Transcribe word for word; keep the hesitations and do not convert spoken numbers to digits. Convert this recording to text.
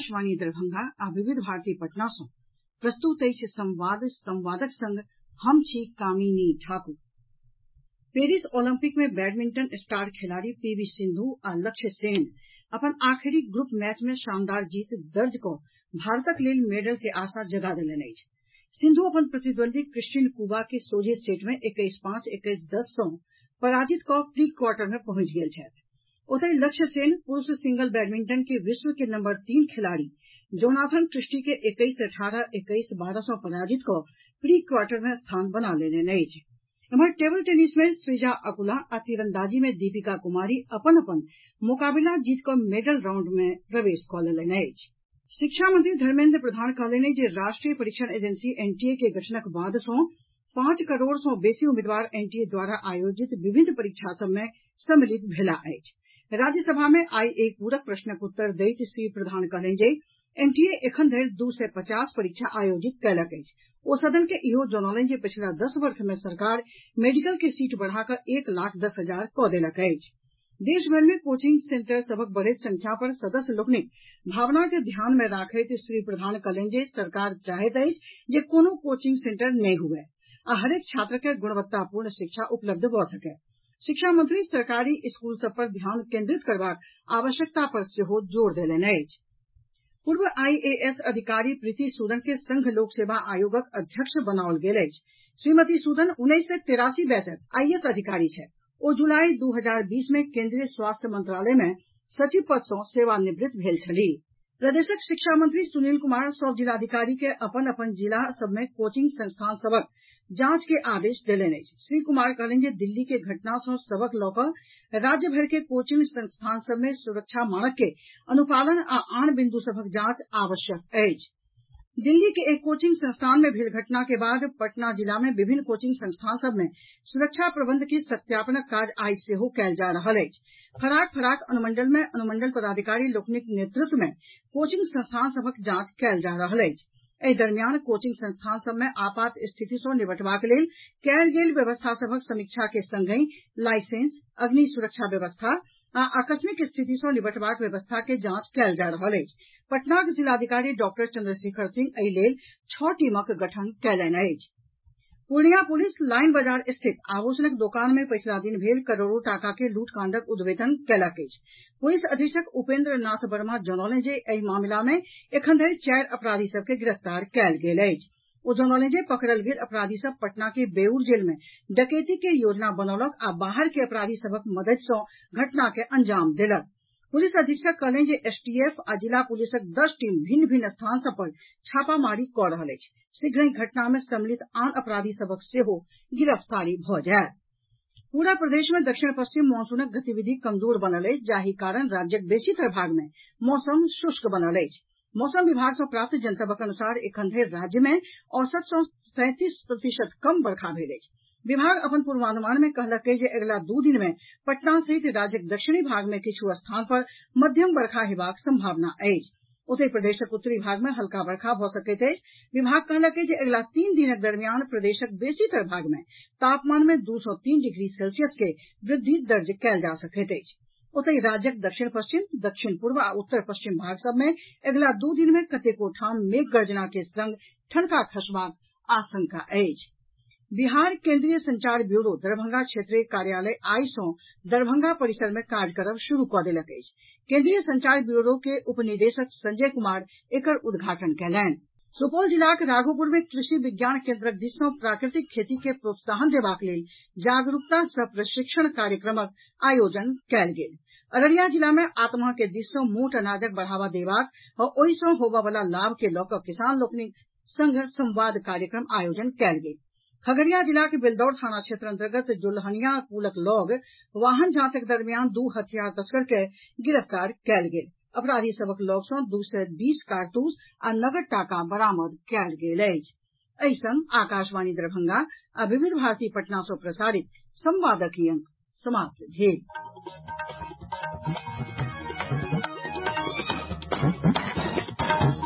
आकाशवाणी दरभंगा आ विविध भारती पटना सँ प्रस्तुत अछि संवाद संवादक संग हम छी कामिनी ठाकुर। पेरिस ओलंपिक में बैडमिंटन स्टार खिलाड़ी पीवी सिंधु आ लक्ष्य सेन अपन आखिरी ग्रुप मैच में शानदार जीत दर्ज कऽ भारतक लेल मेडल के आशा जगा देलनि अछि। सिंधु अपन प्रतिद्वंदी क्रिस्टिन कुबा के सोझे सेट में इक्कीस पाँच इक्कीस दस सँ पराजित कऽ प्री क्वार्टर में पहुंचि गेल छथि। ओतहि लक्ष्य सेन पुरुष सिंगल बैडमिंटन के विश्व के नंबर तीन खिलाड़ी जोनाथन क्रिस्टी के इक्कीस अठारह इक्कीस बारह सँ पराजित कऽ प्री क्वार्टर में स्थान बना लेलनि अछि। एम्हर टेबल टेनिस में सृजा अकुला आ तीरंदाजी में दीपिका कुमारी अपन अपन मोकाबिला जीत कऽ मेडल राउंड में प्रवेश कऽ लेलनि अछि। शिक्षा मंत्री धर्मेंद्र प्रधान कहलनि जे राष्ट्रीय परीक्षण एजेंसी एनटीए के गठनक बाद सँ पांच करोड़ सँ बेसी उम्मीदवार एनटीए द्वारा आयोजित विभिन्न परीक्षा सभ में सम्मिलित भेलाह अछि। राज्यसभा में आई एक पूरक प्रश्नक उत्तर दैत श्री प्रधान कहलनि जे एनटीए एखन धरि दू सय पचास परीक्षा आयोजित कयलक अछि। ओ सदन के इहो जनौलनि जे पछिला दस वर्ष में सरकार मेडिकल के सीट बढ़ा कऽ एक लाख दस हजार कऽ देलक अछि। देश भरि में कोचिंग सेंटर सभक बढ़ैत संख्या पर सदस्य लोकनिक भावना के ध्यान में राखैत श्री प्रधान कहलनि जे सरकार चाहैत अछि जे कोनो कोचिंग सेंटर नहि हुए आ हरेक छात्र के गुणवत्तापूर्ण शिक्षा उपलब्ध भऽ सकय। शिक्षा मंत्री सरकारी स्कूल सभ पर ध्यान केंद्रित करबाक आवश्यकता पर सेहो जोर देलनि अछि। पूर्व आईएएस अधिकारी प्रीति सूदन के संघ लोक सेवा आयोगक अध्यक्ष बनाओल गेल अछि। श्रीमती सूदन उन्नैस सय तेरासी बैचक आईएएस अधिकारी छथि। ओ जुलाई दू हजार बीस में केंद्रीय स्वास्थ्य मंत्रालय में सचिव पद सँ सेवानिवृत्त भेल छलीह। प्रदेशक शिक्षा मंत्री सुनील कुमार सभ जिलाधिकारी के अपन अपन जिला सभ में कोचिंग संस्थान सभक जांच के आदेश देलनि अछि। श्री कुमार कहलनि जे दिल्ली के घटना सँ सबक लऽ कऽ राज्य भरि के कोचिंग संस्थान सभ में सुरक्षा मानक के अनुपालन आ आन बिंदु सभक जांच आवश्यक अछि। दिल्ली के एक कोचिंग संस्थान में भेल घटना के बाद पटना जिला में विभिन्न कोचिंग संस्थान सभ में सुरक्षा प्रबंध के सत्यापनक काज आइ सेहो कयल जा रहल अछि। फराक फराक अनुमंडल में अनुमंडल पदाधिकारी लोकनिक नेतृत्व में कोचिंग संस्थान सभक जांच कयल जा रहल अछि। एहि दरमियान कोचिंग संस्थान सभ में आपात स्थिति सँ निबटबाक लेल कयल गेल व्यवस्था सभक समीक्षा के संगहि लाइसेंस, अग्नि सुरक्षा व्यवस्था आ आकस्मिक स्थिति सँ निबटबाक व्यवस्था के जांच कयल जा रहल अछि। पटनाक जिलाधिकारी डॉक्टर चंद्रशेखर सिंह एहि लेल छओ टीमक गठन कयलनि अछि। पूर्णिया पुलिस लाइन बाजार स्थित आभूषणक दोकान में पछिला दिन भेल करोड़ों टाका के लूटकांडक उद्भेदन कयलक अछि। पुलिस अधीक्षक उपेंद्र नाथ वर्मा जनौलनि जे एहि मामिला में एखन धरि चारि अपराधी सभ के गिरफ्तार कयल गेल अछि। ओ जनौलनि जे पकड़ल गेल अपराधी सभ पटना के बेऊर जेल में डकैती के योजना बनौलक आ बाहर के अपराधी सभक मददि सँ घटना के अंजाम देलक। पुलिस अधीक्षक कहलनि जे एसटीएफ आ जिला पुलिसक दस टीम भिन्न भिन्न स्थान सभ पर छापामारी कऽ रहल अछि। शीघ्रहि घटना में सम्मिलित आन अपराधी सभक सेहो गिरफ्तारी भऽ जायत। पूरा प्रदेश में दक्षिण पश्चिम मॉनसूनक गतिविधि कमजोर बनल अछि, जाहि कारण राज्यक बेसीतर भाग में मौसम शुष्क बनल अछि। मौसम विभाग सँ प्राप्त जनतबक अनुसार एखन धरि राज्य में औसत सँ सैंतीस प्रतिशत कम बरखा भेल अछि। विभाग अपन पूर्वानुमान में कहलक अछि जे अगिला दू दिन में पटना सहित राज्यक दक्षिणी भाग में किछु स्थान पर मध्यम बरखा हेबाक संभावना अछि। ओतहि प्रदेशक उत्तरी भाग में हल्का बरखा भऽ सकैत अछि। विभाग कहलक अछि जे अगिला तीन दिनक दरमियान प्रदेशक बेसीतर भाग में तापमान में दू सँ तीन डिग्री सेल्सियस के वृद्धि दर्ज कयल जा सकैत अछि। ओतहि राज्यक दक्षिण पश्चिम, दक्षिण पूर्व आ उत्तर पश्चिम भाग सभ में अगिला दू दिन में कतेको ठाम मेघ गर्जना के संग ठनका खसबाक आशंका अछि। बिहार केंद्रीय संचार ब्यूरो दरभंगा क्षेत्रीय कार्यालय आइ सँ दरभंगा परिसर में काज करब शुरू कऽ देलक अछि। केंद्रीय संचार ब्यूरो के उप निदेशक संजय कुमार एकर उद्घाटन कयलनि। सुपौल जिलाक राघोपुर में कृषि विज्ञान केंद्रक दिस सँ प्राकृतिक खेती के प्रोत्साहन देबाक लेल जागरूकता सह प्रशिक्षण कार्यक्रमक आयोजन कयल गेल। अररिया जिला में आत्मा के दिस सँ मोट अनाजक बढ़ावा देबाक आ ओहि सँ होबय वला लाभ के लऽ कऽ किसान लोकनिक संग संवाद कार्यक्रम आयोजन कयल गेल। खगड़िया जिलाक बेलदौर थाना क्षेत्र अंतर्गत जोलहनिया पुलक लऽग वाहन जांचक दरमियान दू हथियार तस्कर के गिरफ्तार कयल गेल। अपराधी सभक लऽग सँ दू सय बीस कारतूस आ नगद टाका बरामद कयल गेल अछि। एहि संग आकाशवाणी दरभंगा आ विविध भारती पटना सँ प्रसारित संवादक ई अंक समाप्त भेल।